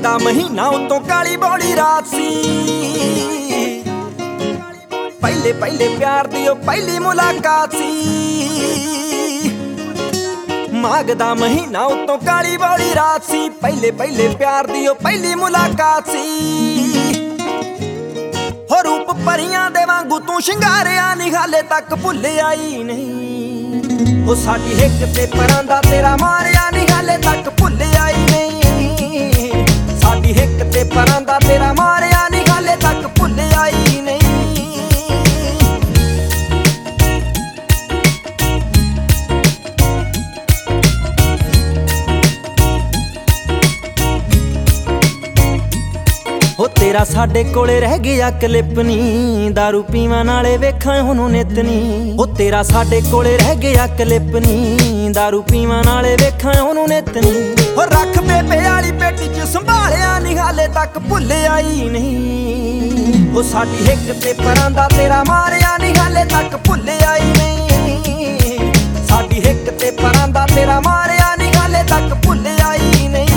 ਦਾ ਮਹੀਨਾ ਉਤੋਂ ਕਾਲੀ ਬੋਲੀ ਰਾਤ ਸੀ। ਪਹਿਲੇ ਪਹਿਲੇ ਪਿਆਰ ਦੀ ਉਹ ਪਹਿਲੀ ਮੁਲਾਕਾਤ ਸੀ। ਮਾਘ ਦਾ ਮਹੀਨਾ ਉਤੋਂ ਕਾਲੀ ਬੋਲੀ ਰਾਤ ਸੀ। ਪਹਿਲੇ ਪਹਿਲੇ ਪਿਆਰ ਦੀ ਉਹ ਪਹਿਲੀ ਮੁਲਾਕਾਤ ਸੀ। ਹੋ ਰੂਪ ਪਰੀਆਂ ਦੇ ਵਾਂਗੂ ਤੂੰ ਸ਼ਿੰਗਾਰਿਆ ਨੀ ਹਾਲੇ ਤੱਕ ਭੁੱਲਿਆ ਹੀ ਨਹੀਂ। ਉਹ ਸਾਡੀ ਹਿੱਕ ਤੇ ਪਰਾਂ ਦਾ ਤੇਰਾ ਮਾਰਿਆ ਨੀ ਹਾਲੇ ਤੱਕ ਭੁੱਲਿਆ ਹੀ ਨਹੀਂ। ਸਾਡੀ ਹਿੱਕ ਤੇ ਪਰਾਂ ਦਾ ਤੇਰਾ ਮਾਰਿਆ ਨੀ ਹਾਲੇ ਤੱਕ ਭੁੱਲਿਆ ਹੀ ਨਹੀਂ। ਹੋ ਤੇਰਾ ਸਾਡੇ ਕੋਲੇ ਰਹਿ ਗਿਆ ਕਲਿੱਪ ਨੀ, ਦਾਰੂ ਪੀਵਾਂ ਨਾਲੇ ਵੇਖਾਂ ਉਹਨੂੰ ਨਿੱਤ ਨੀ। ਹੋ ਤੇਰਾ ਸਾਡੇ ਕੋਲੇ ਰਹਿ ਗਿਆ ਕਲਿੱਪ ਨੀ, ਦਾਰੂ ਪੀਵਾਂ ਨਾਲੇ ਵੇਖਾਂ ਉਹਨੂੰ ਨਿੱਤ ਨੀ। ਹੋ ਰੱਖ ਬੇਬੇ ਵਾਲੀ ਪੇਟੀ 'ਚ ਸੰਭਾਲਿਆ ਨੀ ਹਾਲੇ ਤੱਕ ਭੁੱਲਿਆ ਹੀ ਨਹੀਂ। ਹੋ ਸਾਡੀ ਹਿੱਕ ਤੇ ਪਰਾਂ ਦਾ ਤੇਰਾ ਮਾਰਿਆ ਨੀ ਹਾਲੇ ਤੱਕ ਭੁੱਲਿਆ ਹੀ ਨਹੀਂ। ਸਾਡੀ ਹਿੱਕ ਤੇ ਪਰਾਂ ਦਾ ਤੇਰਾ ਮਾਰਿਆ ਨੀ ਹਾਲੇ ਤੱਕ ਭੁੱਲਿਆ ਹੀ ਨਹੀਂ।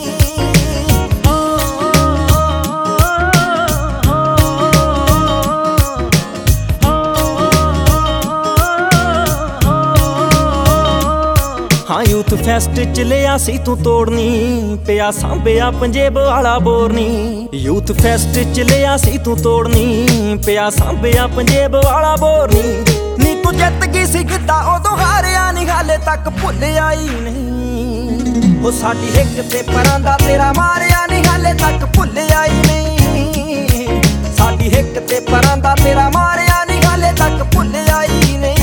ਹਾਂ ਯੂਥ ਫੈਸਟ ਚ ਲਿਆ ਸੀ ਤੂੰ ਤੋੜਨੀ, ਪਿਆ ਸਾਂਭਿਆ ਪੰਜੇਬ ਵਾਲਾ ਬੋਰਨੀ। ਯੂਥ ਫੈਸਟ ਚ ਲਿਆ ਸੀ ਤੂੰ ਤੋੜਨੀ, ਪਿਆ ਸਾਂਭਿਆ ਪੰਜੇਬ ਵਾਲਾ ਬੋਰਨੀ। ਨੀ ਤੂੰ ਜਿੱਤ ਗਈ ਸੀ ਗਿੱਧਾ ਉਦੋਂ ਹਾਰਿਆ ਨੀ ਹਾਲੇ ਤੱਕ ਭੁੱਲਿਆ ਹੀ ਨਹੀਂ। ਉਹ ਸਾਡੀ ਹਿੱਕ ਤੇ ਪਰਾਂ ਦਾ ਤੇਰਾ ਮਾਰਿਆ ਨੀ ਹਾਲੇ ਤੱਕ ਭੁੱਲਿਆ ਹੀ ਨਹੀਂ। ਸਾਡੀ ਹਿੱਕ ਤੇ ਪਰਾਂ ਦਾ ਤੇਰਾ ਮਾਰਿਆ ਨੀ ਹਾਲੇ ਤੱਕ ਭੁੱਲਿਆ ਹੀ ਨਹੀਂ।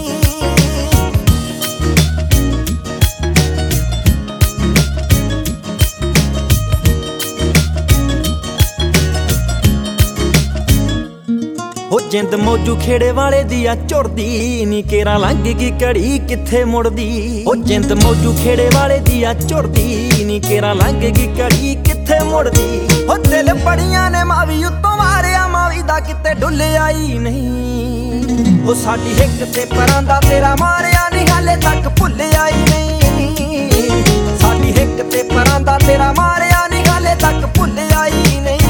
ਹੋ ਜਿੰਦ ਮੌਜੂ ਖੇੜੇ ਵਾਲੇ ਦੀ ਆ ਝੁਰਦੀ ਨੀ, ਕੇਰਾ ਲੰਘ ਗਈ ਘੜੀ ਕਿੱਥੇ ਮੁੜਦੀ। ਹੋ ਜਿੰਦ ਮੌਜੂ ਖੇੜੇ ਵਾਲੇ ਦੀ ਆ ਝੁਰਦੀ ਨੀ, ਕੇਰਾ ਲੰਘ ਗਈ ਘੜੀ ਕਿੱਥੇ ਮੁੜਦੀ। ਹੋ ਦਿਲ ਬੜੀਆਂ ਨੇ ਮਾਵੀ ਉੱਤੋਂ ਮਾਰਿਆ, ਮਾਵੀ ਦਾ ਕਿਤੇ ਡੁੱਲਿਆ ਹੀ ਨਹੀਂ। ਹੋ ਸਾਡੀ ਹਿੱਕ ਤੇ ਪਰਾਂ ਦਾ ਤੇਰਾ ਮਾਰਿਆ ਨੀ ਹਾਲੇ ਤੱਕ ਭੁੱਲਿਆ ਹੀ ਨਹੀਂ। ਸਾਡੀ ਹਿੱਕ ਤੇ ਪਰਾਂ ਦਾ ਤੇਰਾ ਮਾਰਿਆ ਨੀ ਹਾਲੇ ਤੱਕ ਭੁੱਲਿਆ ਹੀ ਨਹੀਂ।